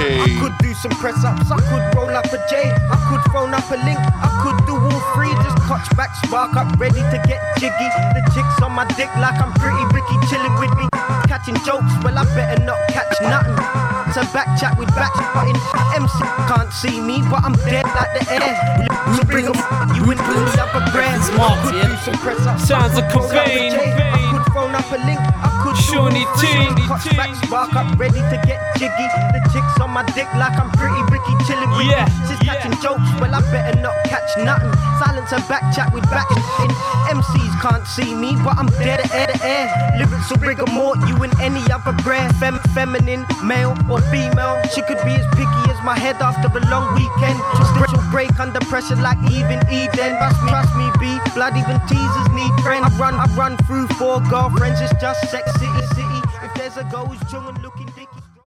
I could do some press ups, I could roll up a J, I could phone up a link, I could do all three. Just touch back, spark up, ready to get jiggy. The chicks on my dick like I'm pretty Ricky, chilling with me. Catching jokes, well I better not catch nothing. To back chat with back, but in MC can't see me, but I'm dead like the air. You bring them, you in the upper bread. Could do some press ups, Sounds like Cobain. I could phone up a link, I could Shawnee T. touch back, spark up, ready to get jiggy. The chicks on my dick like I'm pretty Ricky, chilling with me. She's catching jokes, well I better not catch nothing. Silence and back chat with back in MCs can't see me, but I'm dead air to air. Lyrics will rigor more you in any other brand. Feminine, male or female, she could be as picky as my head after a long weekend. She'll break under pressure like even Eden. Trust me, B, blood even teasers need friends. I run through 4 girlfriends, it's just sex city. If there's a go who's chung and looking dicky.